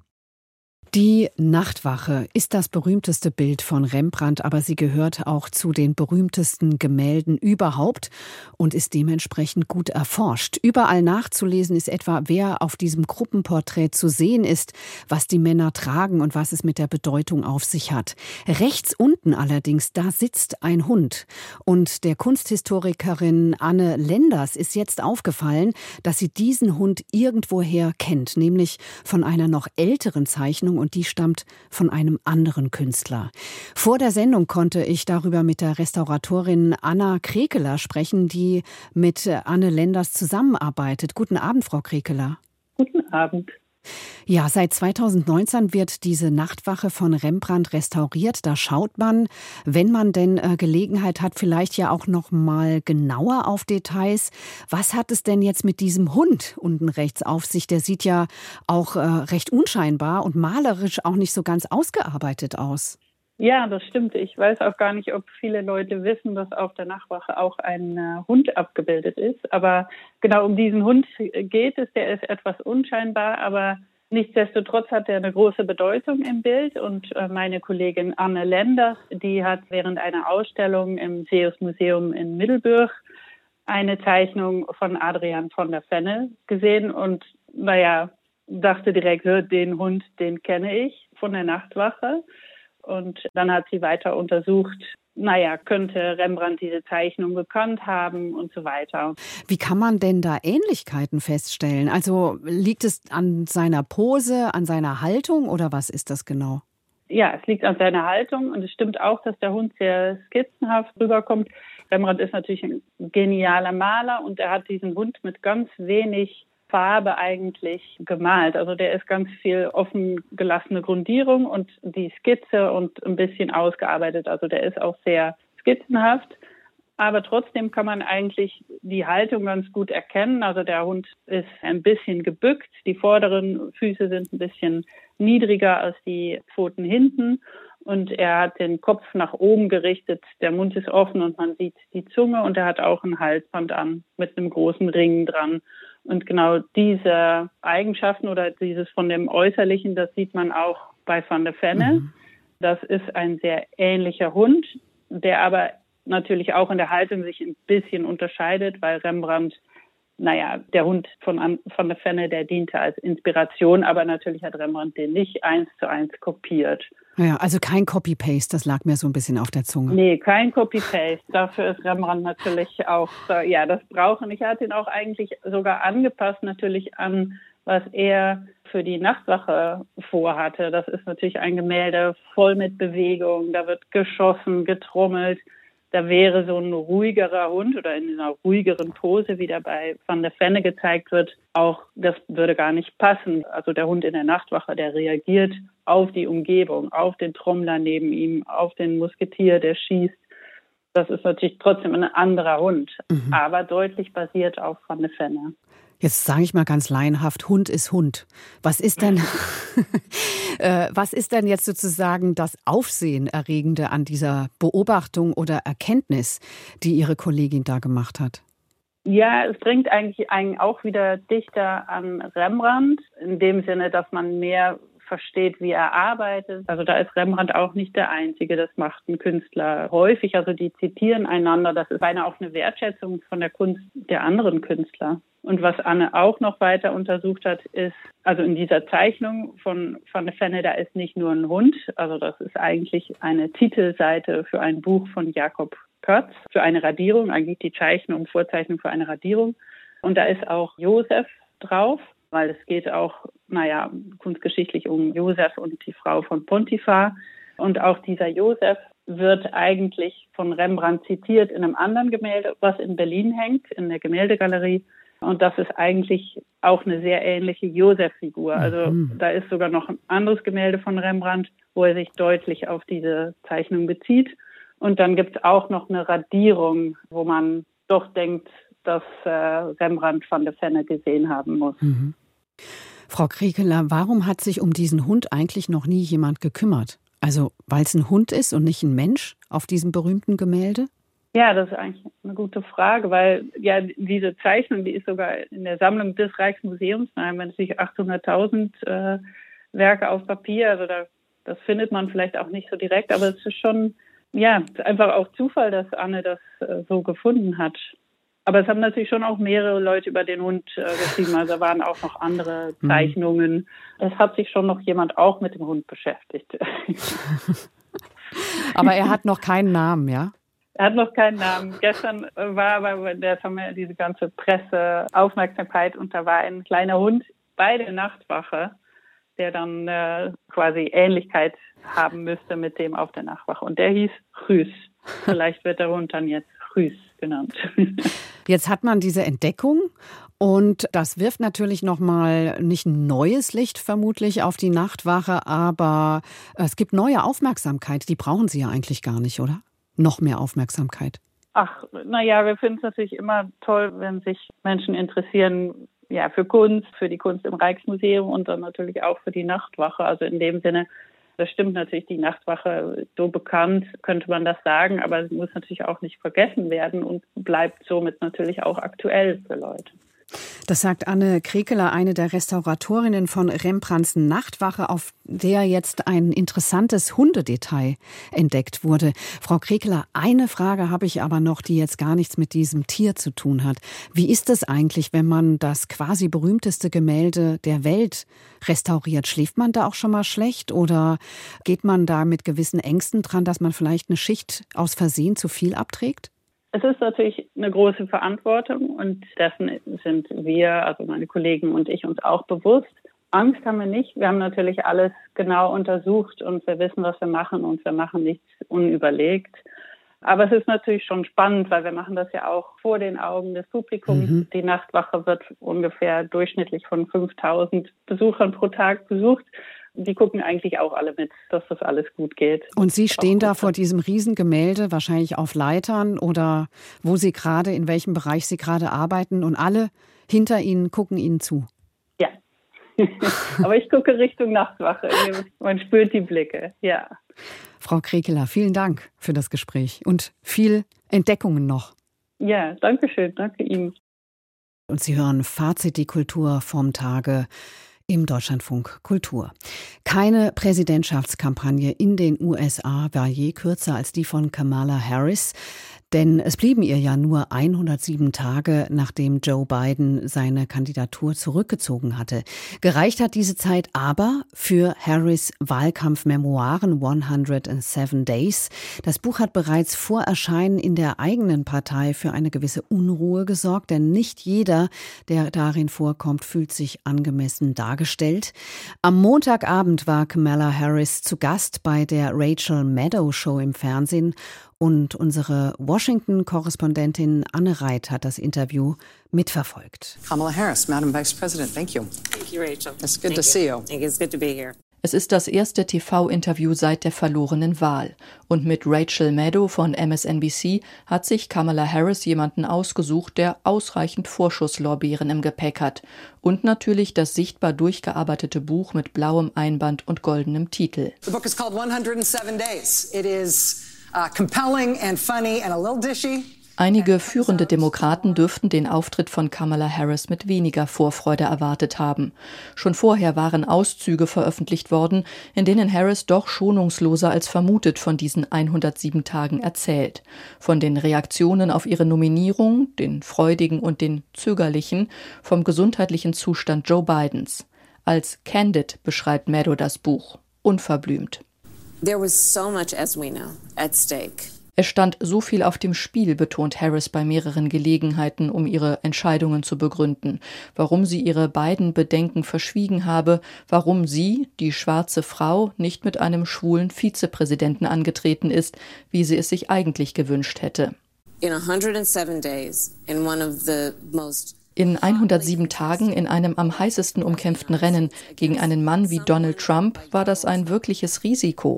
Die Nachtwache ist das berühmteste Bild von Rembrandt, aber sie gehört auch zu den berühmtesten Gemälden überhaupt und ist dementsprechend gut erforscht. Überall nachzulesen ist etwa, wer auf diesem Gruppenporträt zu sehen ist, was die Männer tragen und was es mit der Bedeutung auf sich hat. Rechts unten allerdings, da sitzt ein Hund. Und der Kunsthistorikerin Anne Lenders ist jetzt aufgefallen, dass sie diesen Hund irgendwoher kennt, nämlich von einer noch älteren Zeichnung, und die stammt von einem anderen Künstler. Vor der Sendung konnte ich darüber mit der Restauratorin Anna Krekeler sprechen, die mit Anne Lenders zusammenarbeitet. Guten Abend, Frau Krekeler.
Guten Abend.
Ja, seit 2019 wird diese Nachtwache von Rembrandt restauriert. Da schaut man, wenn man denn Gelegenheit hat, vielleicht ja auch noch mal genauer auf Details. Was hat es denn jetzt mit diesem Hund unten rechts auf sich? Der sieht ja auch recht unscheinbar und malerisch auch nicht so ganz ausgearbeitet aus.
Ja, das stimmt. Ich weiß auch gar nicht, ob viele Leute wissen, dass auf der Nachtwache auch ein Hund abgebildet ist. Aber genau um diesen Hund geht es. Der ist etwas unscheinbar, aber nichtsdestotrotz hat er eine große Bedeutung im Bild. Und meine Kollegin Anne Lenders, die hat während einer Ausstellung im Seuss Museum in Middelburg eine Zeichnung von Adriaan van der Venne gesehen und dachte direkt, den Hund, den kenne ich von der Nachtwache. Und dann hat sie weiter untersucht, könnte Rembrandt diese Zeichnung gekannt haben und so weiter.
Wie kann man denn da Ähnlichkeiten feststellen? Also liegt es an seiner Pose, an seiner Haltung oder was ist das genau?
Ja, es liegt an seiner Haltung und es stimmt auch, dass der Hund sehr skizzenhaft rüberkommt. Rembrandt ist natürlich ein genialer Maler und er hat diesen Hund mit ganz wenig Farbe eigentlich gemalt. Also der ist ganz viel offen gelassene Grundierung und die Skizze und ein bisschen ausgearbeitet. Also der ist auch sehr skizzenhaft. Aber trotzdem kann man eigentlich die Haltung ganz gut erkennen. Also der Hund ist ein bisschen gebückt. Die vorderen Füße sind ein bisschen niedriger als die Pfoten hinten. Und er hat den Kopf nach oben gerichtet. Der Mund ist offen und man sieht die Zunge. Und er hat auch ein Halsband an mit einem großen Ring dran. Und genau diese Eigenschaften oder dieses von dem Äußerlichen, das sieht man auch bei Van der Venne. Das ist ein sehr ähnlicher Hund, der aber natürlich auch in der Haltung sich ein bisschen unterscheidet, weil Rembrandt, der Hund von Van der Venne, der diente als Inspiration, aber natürlich hat Rembrandt den nicht 1:1 kopiert.
Ja, also kein Copy-Paste, das lag mir so ein bisschen auf der Zunge.
Nee, kein Copy-Paste. Dafür ist Rembrandt natürlich auch, das brauchen. Ich hatte ihn auch eigentlich sogar angepasst natürlich an, was er für die Nachtwache vorhatte. Das ist natürlich ein Gemälde voll mit Bewegung. Da wird geschossen, getrommelt. Da wäre so ein ruhigerer Hund oder in einer ruhigeren Pose, wie da bei Van der Venne gezeigt wird, auch das würde gar nicht passen. Also der Hund in der Nachtwache, der reagiert auf die Umgebung, auf den Trommler neben ihm, auf den Musketier, der schießt. Das ist natürlich trotzdem ein anderer Hund, aber deutlich basiert auf Van der Venne.
Jetzt sage ich mal ganz laienhaft, Hund ist Hund. Was ist denn, jetzt sozusagen das Aufsehenerregende an dieser Beobachtung oder Erkenntnis, die Ihre Kollegin da gemacht hat?
Ja, es bringt eigentlich einen auch wieder dichter an Rembrandt, in dem Sinne, dass man mehr versteht, wie er arbeitet. Also da ist Rembrandt auch nicht der Einzige. Das macht ein Künstler häufig. Also die zitieren einander. Das ist beinahe auch eine Wertschätzung von der Kunst der anderen Künstler. Und was Anne auch noch weiter untersucht hat, ist, also in dieser Zeichnung von Van der Venne, da ist nicht nur ein Hund. Also das ist eigentlich eine Titelseite für ein Buch von Jakob Kötz, für eine Radierung, eigentlich die Vorzeichnung für eine Radierung. Und da ist auch Josef drauf, weil es geht auch, kunstgeschichtlich um Josef und die Frau von Pontifar. Und auch dieser Josef wird eigentlich von Rembrandt zitiert in einem anderen Gemälde, was in Berlin hängt, in der Gemäldegalerie. Und das ist eigentlich auch eine sehr ähnliche Josef-Figur. Also da ist sogar noch ein anderes Gemälde von Rembrandt, wo er sich deutlich auf diese Zeichnung bezieht. Und dann gibt es auch noch eine Radierung, wo man doch denkt, dass Rembrandt van der Venne gesehen haben muss.
Frau Kriekeler, warum hat sich um diesen Hund eigentlich noch nie jemand gekümmert? Also weil es ein Hund ist und nicht ein Mensch auf diesem berühmten Gemälde?
Ja, das ist eigentlich eine gute Frage, weil ja diese Zeichnung, die ist sogar in der Sammlung des Rijksmuseums, wenn es sich 800.000 Werke auf Papier, also das findet man vielleicht auch nicht so direkt, aber es ist schon, ja, einfach auch Zufall, dass Anne das so gefunden hat. Aber es haben natürlich schon auch mehrere Leute über den Hund geschrieben, also da waren auch noch andere Zeichnungen. Es hat sich schon noch jemand auch mit dem Hund beschäftigt.
Aber er hat noch keinen Namen, ja?
Er hat noch keinen Namen. Gestern war aber diese ganze Presseaufmerksamkeit und da war ein kleiner Hund bei der Nachtwache, der dann quasi Ähnlichkeit haben müsste mit dem auf der Nachtwache. Und der hieß Rüß. Vielleicht wird der Hund dann jetzt Rüß genannt.
Jetzt hat man diese Entdeckung und das wirft natürlich nochmal nicht ein neues Licht vermutlich auf die Nachtwache, aber es gibt neue Aufmerksamkeit. Die brauchen Sie ja eigentlich gar nicht, oder? Noch mehr Aufmerksamkeit.
Ach, naja, wir finden es natürlich immer toll, wenn sich Menschen interessieren, ja, für Kunst, für die Kunst im Rijksmuseum und dann natürlich auch für die Nachtwache. Also in dem Sinne, das stimmt natürlich, die Nachtwache, so bekannt, könnte man das sagen, aber sie muss natürlich auch nicht vergessen werden und bleibt somit natürlich auch aktuell für Leute.
Das sagt Anne Kriekeler, eine der Restauratorinnen von Rembrandts Nachtwache, auf der jetzt ein interessantes Hundedetail entdeckt wurde. Frau Kriekeler, eine Frage habe ich aber noch, die jetzt gar nichts mit diesem Tier zu tun hat. Wie ist es eigentlich, wenn man das quasi berühmteste Gemälde der Welt restauriert? Schläft man da auch schon mal schlecht oder geht man da mit gewissen Ängsten dran, dass man vielleicht eine Schicht aus Versehen zu viel abträgt?
Es ist natürlich eine große Verantwortung und dessen sind wir, also meine Kollegen und ich, uns auch bewusst. Angst haben wir nicht. Wir haben natürlich alles genau untersucht und wir wissen, was wir machen und wir machen nichts unüberlegt. Aber es ist natürlich schon spannend, weil wir machen das ja auch vor den Augen des Publikums. Die Nachtwache wird ungefähr durchschnittlich von 5.000 Besuchern pro Tag besucht. Die gucken eigentlich auch alle mit, dass das alles gut geht.
Und Sie stehen da vor diesem Riesengemälde, wahrscheinlich auf Leitern oder wo Sie gerade, in welchem Bereich Sie gerade arbeiten und alle hinter Ihnen gucken Ihnen zu.
Ja, aber ich gucke Richtung Nachtwache. Man spürt die Blicke, ja.
Frau Kriekeler, vielen Dank für das Gespräch und viel Entdeckungen noch.
Ja, danke schön, danke Ihnen.
Und Sie hören Fazit, die Kultur vom Tage im Deutschlandfunk Kultur. Keine Präsidentschaftskampagne in den USA war je kürzer als die von Kamala Harris. Denn es blieben ihr ja nur 107 Tage, nachdem Joe Biden seine Kandidatur zurückgezogen hatte. Gereicht hat diese Zeit aber für Harris' Wahlkampfmemoiren 107 Days. Das Buch hat bereits vor Erscheinen in der eigenen Partei für eine gewisse Unruhe gesorgt, denn nicht jeder, der darin vorkommt, fühlt sich angemessen dargestellt. Am Montagabend war Kamala Harris zu Gast bei der Rachel Maddow Show im Fernsehen. Und unsere Washington-Korrespondentin Anne Reit hat das Interview mitverfolgt.
Kamala Harris, Madam Vice President, thank you.
Thank you, Rachel.
It's good to see you.
It's good to be here.
Es ist das erste TV-Interview seit der verlorenen Wahl. Und mit Rachel Maddow von MSNBC hat sich Kamala Harris jemanden ausgesucht, der ausreichend Vorschusslorbeeren im Gepäck hat. Und natürlich das sichtbar durchgearbeitete Buch mit blauem Einband und goldenem Titel.
The book is called 107 Days. It is compelling and funny and a little dishy.
Einige führende Demokraten dürften den Auftritt von Kamala Harris mit weniger Vorfreude erwartet haben. Schon vorher waren Auszüge veröffentlicht worden, in denen Harris doch schonungsloser als vermutet von diesen 107 Tagen erzählt. Von den Reaktionen auf ihre Nominierung, den freudigen und den zögerlichen, vom gesundheitlichen Zustand Joe Bidens. Als candid beschreibt Maddow das Buch, unverblümt.
There was so much, as we know, at stake.
Es stand so viel auf dem Spiel, betont Harris bei mehreren Gelegenheiten, um ihre Entscheidungen zu begründen. Warum sie ihre beiden Bedenken verschwiegen habe, warum sie, die schwarze Frau, nicht mit einem schwulen Vizepräsidenten angetreten ist, wie sie es sich eigentlich gewünscht hätte. In 107 Tagen in einem am heißesten umkämpften Rennen gegen einen Mann wie Donald Trump war das ein wirkliches Risiko.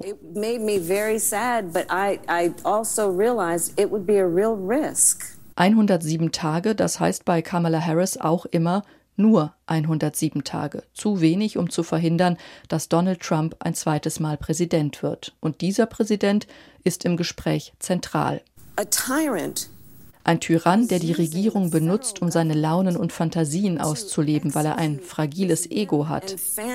107 Tage, das heißt bei Kamala Harris auch immer nur 107 Tage. Zu wenig, um zu verhindern, dass Donald Trump ein zweites Mal Präsident wird. Und dieser Präsident ist im Gespräch zentral. Ein Tyrann, der die Regierung benutzt, um seine Launen und Fantasien auszuleben, weil er ein fragiles Ego hat.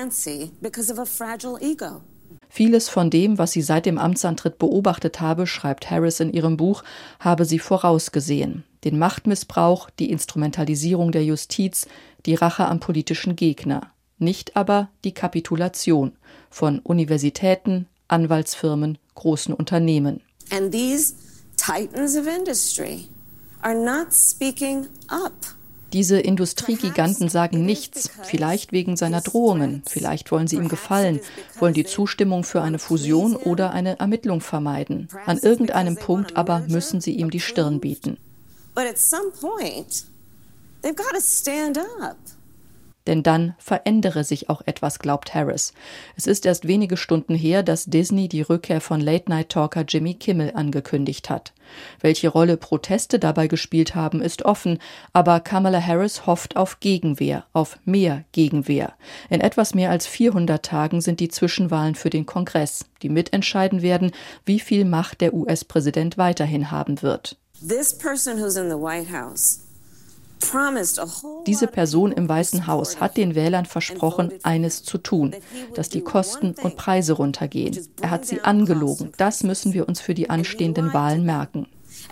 Vieles von dem, was sie seit dem Amtsantritt beobachtet habe, schreibt Harris in ihrem Buch, habe sie vorausgesehen. Den Machtmissbrauch, die Instrumentalisierung der Justiz, die Rache am politischen Gegner. Nicht aber die Kapitulation von Universitäten, Anwaltsfirmen, großen Unternehmen.
And these titans of industry are not speaking up.
Diese Industriegiganten sagen nichts, vielleicht wegen seiner Drohungen, vielleicht wollen sie ihm gefallen, wollen die Zustimmung für eine Fusion oder eine Ermittlung vermeiden. An irgendeinem Punkt aber müssen sie ihm die Stirn bieten.
But at some point, they've got to stand up.
Denn dann verändere sich auch etwas, glaubt Harris. Es ist erst wenige Stunden her, dass Disney die Rückkehr von Late-Night-Talker Jimmy Kimmel angekündigt hat. Welche Rolle Proteste dabei gespielt haben, ist offen, aber Kamala Harris hofft auf Gegenwehr, auf mehr Gegenwehr. In etwas mehr als 400 Tagen sind die Zwischenwahlen für den Kongress, die mitentscheiden werden, wie viel Macht der US-Präsident weiterhin haben wird.
This person who's in the White House.
Diese Person im Weißen Haus hat den Wählern versprochen, eines zu tun, dass die Kosten und Preise runtergehen. Er hat sie angelogen. Das müssen wir uns für die anstehenden Wahlen merken.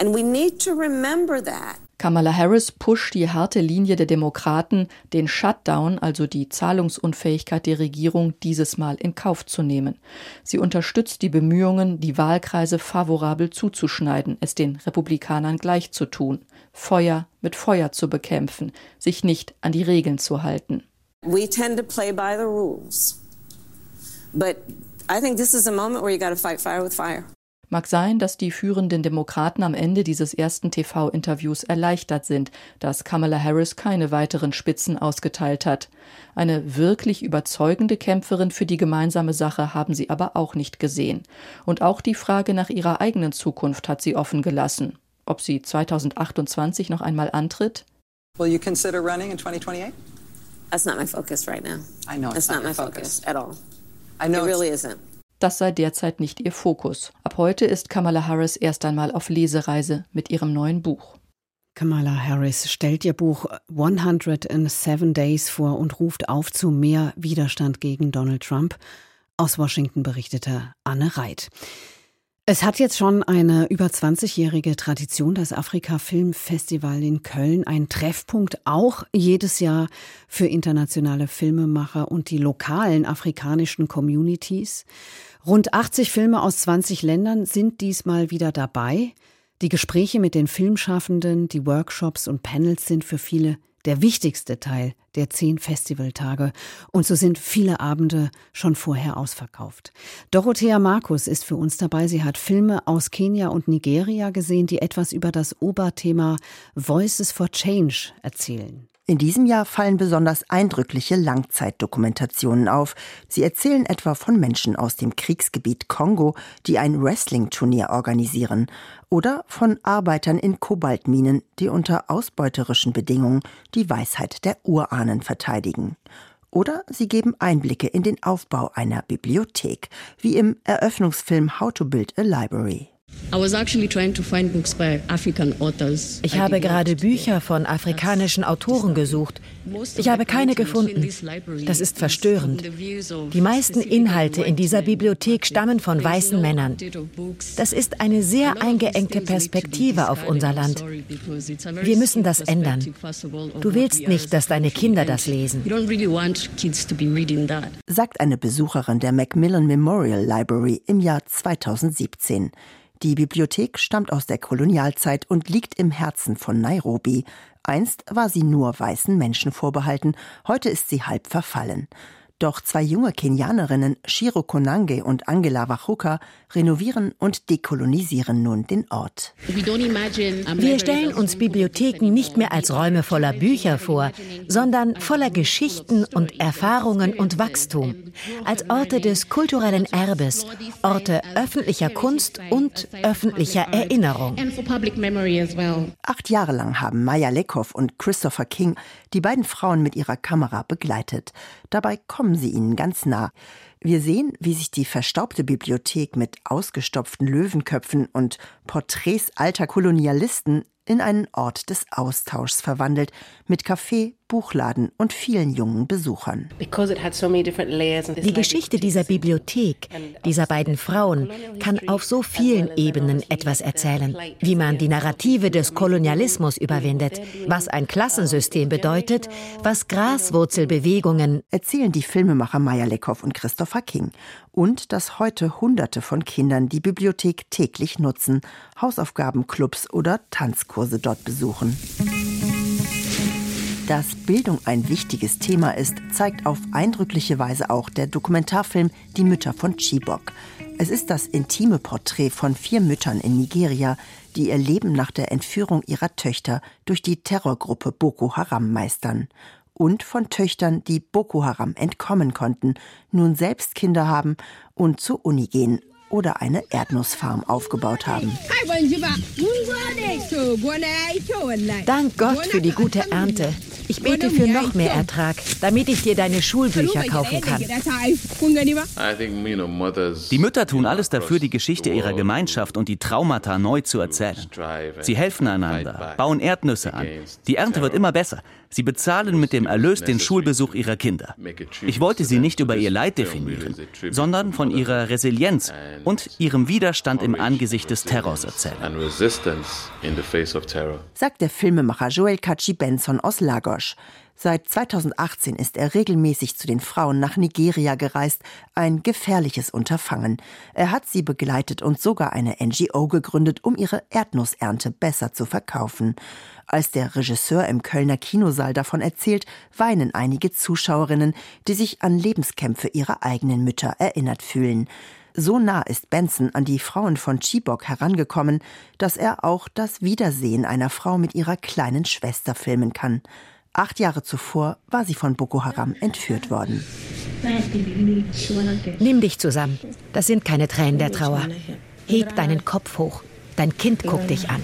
Kamala Harris pusht die harte Linie der Demokraten, den Shutdown, also die Zahlungsunfähigkeit der Regierung, dieses Mal in Kauf zu nehmen. Sie unterstützt die Bemühungen, die Wahlkreise favorabel zuzuschneiden, es den Republikanern gleichzutun, Feuer mit Feuer zu bekämpfen, sich nicht an die Regeln zu halten.
We tend to play by the rules. But I think this is a moment where you got to fight fire with fire.
Mag sein, dass die führenden Demokraten am Ende dieses ersten TV-Interviews erleichtert sind, dass Kamala Harris keine weiteren Spitzen ausgeteilt hat. Eine wirklich überzeugende Kämpferin für die gemeinsame Sache haben sie aber auch nicht gesehen. Und auch die Frage nach ihrer eigenen Zukunft hat sie offen gelassen. Ob sie 2028 noch einmal antritt?
Will you consider running in 2028?
That's not my focus right now.
I know
it's not my focus at all.
I know
it really isn't.
Das sei derzeit nicht ihr Fokus. Ab heute ist Kamala Harris erst einmal auf Lesereise mit ihrem neuen Buch.
Kamala Harris stellt ihr Buch 107 Days vor und ruft auf zu mehr Widerstand gegen Donald Trump. Aus Washington berichtete Anne Reit. Es hat jetzt schon eine über 20-jährige Tradition, das Afrika-Film-Festival in Köln, ein Treffpunkt auch jedes Jahr für internationale Filmemacher und die lokalen afrikanischen Communities. Rund 80 Filme aus 20 Ländern sind diesmal wieder dabei. Die Gespräche mit den Filmschaffenden, die Workshops und Panels sind für viele der wichtigste Teil der 10 Festivaltage. Und so sind viele Abende schon vorher ausverkauft. Dorothea Markus ist für uns dabei. Sie hat Filme aus Kenia und Nigeria gesehen, die etwas über das Oberthema Voices for Change erzählen.
In diesem Jahr fallen besonders eindrückliche Langzeitdokumentationen auf. Sie erzählen etwa von Menschen aus dem Kriegsgebiet Kongo, die ein Wrestling-Turnier organisieren, oder von Arbeitern in Kobaltminen, die unter ausbeuterischen Bedingungen die Weisheit der Urahnen verteidigen. Oder sie geben Einblicke in den Aufbau einer Bibliothek, wie im Eröffnungsfilm How to Build a Library.
Ich habe gerade Bücher von afrikanischen Autoren gesucht. Ich habe keine gefunden. Das ist verstörend. Die meisten Inhalte in dieser Bibliothek stammen von weißen Männern. Das ist eine sehr eingeengte Perspektive auf unser Land. Wir müssen das ändern. Du willst nicht, dass deine Kinder das lesen.
Sagt eine Besucherin der Macmillan Memorial Library im Jahr 2017. Die Bibliothek stammt aus der Kolonialzeit und liegt im Herzen von Nairobi. Einst war sie nur weißen Menschen vorbehalten, heute ist sie halb verfallen. Doch 2 junge Kenianerinnen, Shiro Konange und Angela Wachuka, renovieren und dekolonisieren nun den Ort.
Wir stellen uns Bibliotheken nicht mehr als Räume voller Bücher vor, sondern voller Geschichten und Erfahrungen und Wachstum. Als Orte des kulturellen Erbes, Orte öffentlicher Kunst und öffentlicher Erinnerung.
8 Jahre lang haben Maya Lekow und Christopher King die beiden Frauen mit ihrer Kamera begleitet. Dabei kommen sie ihnen ganz nah. Wir sehen, wie sich die verstaubte Bibliothek mit ausgestopften Löwenköpfen und Porträts alter Kolonialisten in einen Ort des Austauschs verwandelt, mit Café, Buchladen und vielen jungen Besuchern.
Die Geschichte dieser Bibliothek, dieser beiden Frauen, kann auf so vielen Ebenen etwas erzählen. Wie man die Narrative des Kolonialismus überwindet, was ein Klassensystem bedeutet, was Graswurzelbewegungen,
erzählen die Filmemacher Maya Lekow und Christopher King. Und dass heute Hunderte von Kindern die Bibliothek täglich nutzen, Hausaufgabenclubs oder Tanzkurse dort besuchen. Dass Bildung ein wichtiges Thema ist, zeigt auf eindrückliche Weise auch der Dokumentarfilm Die Mütter von Chibok. Es ist das intime Porträt von 4 Müttern in Nigeria, die ihr Leben nach der Entführung ihrer Töchter durch die Terrorgruppe Boko Haram meistern. Und von Töchtern, die Boko Haram entkommen konnten, nun selbst Kinder haben und zur Uni gehen oder eine Erdnussfarm aufgebaut haben.
Dank Gott für die gute Ernte. Ich bete für noch mehr Ertrag, damit ich dir deine Schulbücher kaufen kann.
Die Mütter tun alles dafür, die Geschichte ihrer Gemeinschaft und die Traumata neu zu erzählen. Sie helfen einander, bauen Erdnüsse an. Die Ernte wird immer besser. Sie bezahlen mit dem Erlös den Schulbesuch ihrer Kinder. Ich wollte sie nicht über ihr Leid definieren, sondern von ihrer Resilienz und ihrem Widerstand im Angesicht des Terrors erzählen.
Sagt der Filmemacher Joel Kachi Benson aus Lagos. Seit 2018 ist er regelmäßig zu den Frauen nach Nigeria gereist, ein gefährliches Unterfangen. Er hat sie begleitet und sogar eine NGO gegründet, um ihre Erdnussernte besser zu verkaufen. Als der Regisseur im Kölner Kinosaal davon erzählt, weinen einige Zuschauerinnen, die sich an Lebenskämpfe ihrer eigenen Mütter erinnert fühlen. So nah ist Benson an die Frauen von Chibok herangekommen, dass er auch das Wiedersehen einer Frau mit ihrer kleinen Schwester filmen kann. 8 Jahre zuvor war sie von Boko Haram entführt worden.
Nimm dich zusammen. Das sind keine Tränen der Trauer. Heb deinen Kopf hoch. Dein Kind guckt dich an.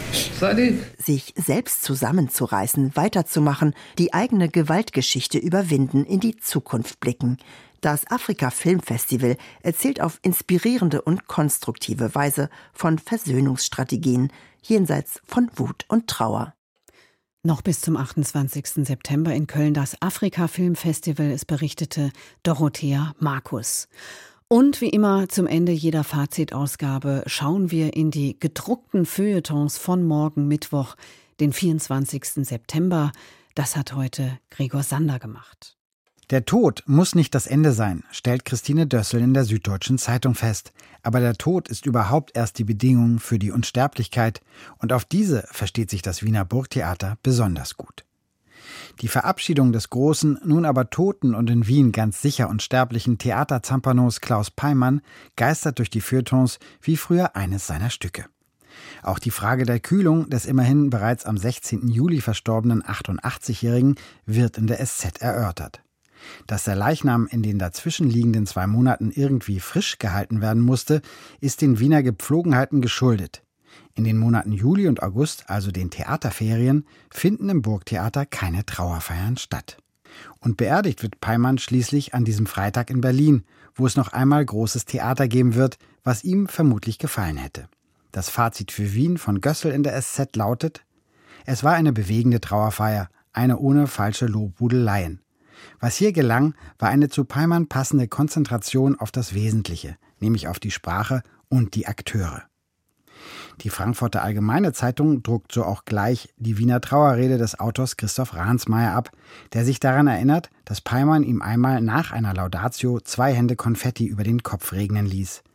Sich selbst zusammenzureißen, weiterzumachen, die eigene Gewaltgeschichte überwinden, in die Zukunft blicken. Das Afrika Filmfestival erzählt auf inspirierende und konstruktive Weise von Versöhnungsstrategien jenseits von Wut und Trauer.
Noch bis zum 28. September in Köln das Afrika Filmfestival, es berichtete Dorothea Markus. Und wie immer zum Ende jeder Fazitausgabe schauen wir in die gedruckten Feuilletons von morgen Mittwoch, den 24. September. Das hat heute Gregor Sander gemacht.
Der Tod muss nicht das Ende sein, stellt Christine Dössel in der Süddeutschen Zeitung fest. Aber der Tod ist überhaupt erst die Bedingung für die Unsterblichkeit. Und auf diese versteht sich das Wiener Burgtheater besonders gut. Die Verabschiedung des großen, nun aber toten und in Wien ganz sicher unsterblichen Theaterzampanos Klaus Peimann geistert durch die Feuilletons wie früher eines seiner Stücke. Auch die Frage der Kühlung des immerhin bereits am 16. Juli verstorbenen 88-Jährigen wird in der SZ erörtert. Dass der Leichnam in den dazwischenliegenden 2 Monaten irgendwie frisch gehalten werden musste, ist den Wiener Gepflogenheiten geschuldet. In den Monaten Juli und August, also den Theaterferien, finden im Burgtheater keine Trauerfeiern statt. Und beerdigt wird Peimann schließlich an diesem Freitag in Berlin, wo es noch einmal großes Theater geben wird, was ihm vermutlich gefallen hätte. Das Fazit für Wien von Gössel in der SZ lautet: Es war eine bewegende Trauerfeier, eine ohne falsche Lobhudeleien. Was hier gelang, war eine zu Peimann passende Konzentration auf das Wesentliche, nämlich auf die Sprache und die Akteure. Die Frankfurter Allgemeine Zeitung druckt so auch gleich die Wiener Trauerrede des Autors Christoph Ransmayr ab, der sich daran erinnert, dass Peimann ihm einmal nach einer Laudatio 2 Hände Konfetti über den Kopf regnen ließ.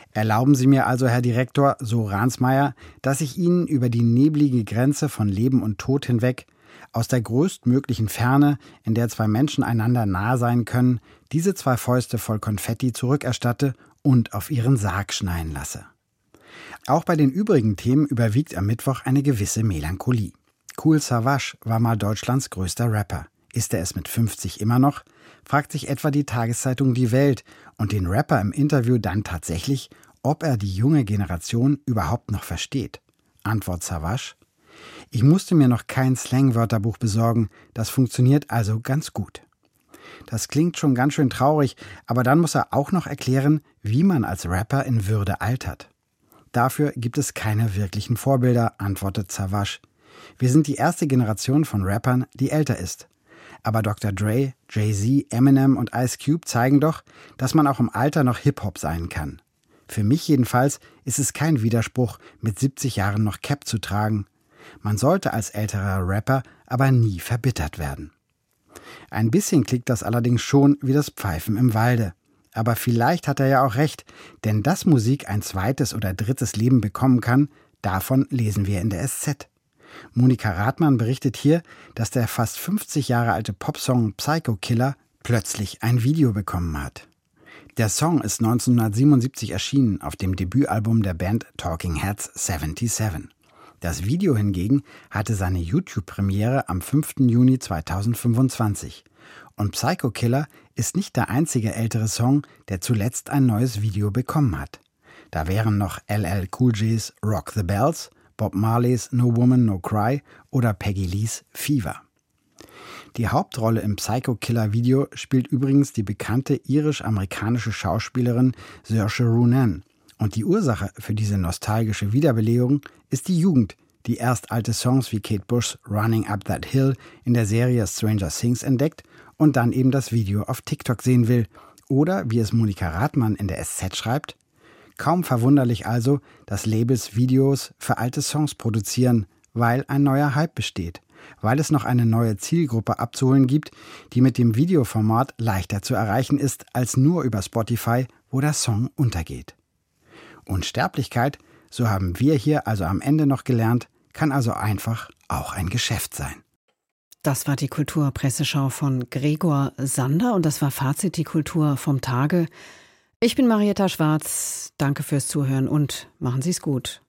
Erlauben Sie mir also, Herr Direktor, so Ransmayr, dass ich Ihnen über die neblige Grenze von Leben und Tod hinweg, aus der größtmöglichen Ferne, in der zwei Menschen einander nahe sein können, diese 2 Fäuste voll Konfetti zurückerstatte und auf Ihren Sarg schneien lasse. Auch bei den übrigen Themen überwiegt am Mittwoch eine gewisse Melancholie. Kool Savas war mal Deutschlands größter Rapper. Ist er es mit 50 immer noch? Fragt sich etwa die Tageszeitung Die Welt und den Rapper im Interview dann tatsächlich, ob er die junge Generation überhaupt noch versteht. Antwort Savas: Ich musste mir noch kein Slang-Wörterbuch besorgen, das funktioniert also ganz gut. Das klingt schon ganz schön traurig, aber dann muss er auch noch erklären, wie man als Rapper in Würde altert. Dafür gibt es keine wirklichen Vorbilder, antwortet Savas. Wir sind die erste Generation von Rappern, die älter ist. Aber Dr. Dre, Jay-Z, Eminem und Ice Cube zeigen doch, dass man auch im Alter noch Hip-Hop sein kann. Für mich jedenfalls ist es kein Widerspruch, mit 70 Jahren noch Cap zu tragen. Man sollte als älterer Rapper aber nie verbittert werden. Ein bisschen klingt das allerdings schon wie das Pfeifen im Walde. Aber vielleicht hat er ja auch recht, denn dass Musik ein 2. oder 3. Leben bekommen kann, davon lesen wir in der SZ. Monika Rathmann berichtet hier, dass der fast 50 Jahre alte Popsong Psycho Killer plötzlich ein Video bekommen hat. Der Song ist 1977 erschienen auf dem Debütalbum der Band Talking Heads 77. Das Video hingegen hatte seine YouTube-Premiere am 5. Juni 2025. Und Psycho Killer ist nicht der einzige ältere Song, der zuletzt ein neues Video bekommen hat. Da wären noch LL Cool J's Rock the Bells, Bob Marleys No Woman No Cry oder Peggy Lee's Fever. Die Hauptrolle im Psycho Killer Video spielt übrigens die bekannte irisch-amerikanische Schauspielerin Saoirse Ronan. Und die Ursache für diese nostalgische Wiederbelebung ist die Jugend, die erst alte Songs wie Kate Bush's Running Up That Hill in der Serie Stranger Things entdeckt und dann eben das Video auf TikTok sehen will. Oder, wie es Monika Rathmann in der SZ schreibt, kaum verwunderlich also, dass Labels Videos für alte Songs produzieren, weil ein neuer Hype besteht, weil es noch eine neue Zielgruppe abzuholen gibt, die mit dem Videoformat leichter zu erreichen ist als nur über Spotify, wo der Song untergeht. Unsterblichkeit, so haben wir hier also am Ende noch gelernt, kann also einfach auch ein Geschäft sein.
Das war die Kulturpresseschau von Gregor Sander und das war Fazit die Kultur vom Tage. Ich bin Marietta Schwarz. Danke fürs Zuhören und machen Sie es gut.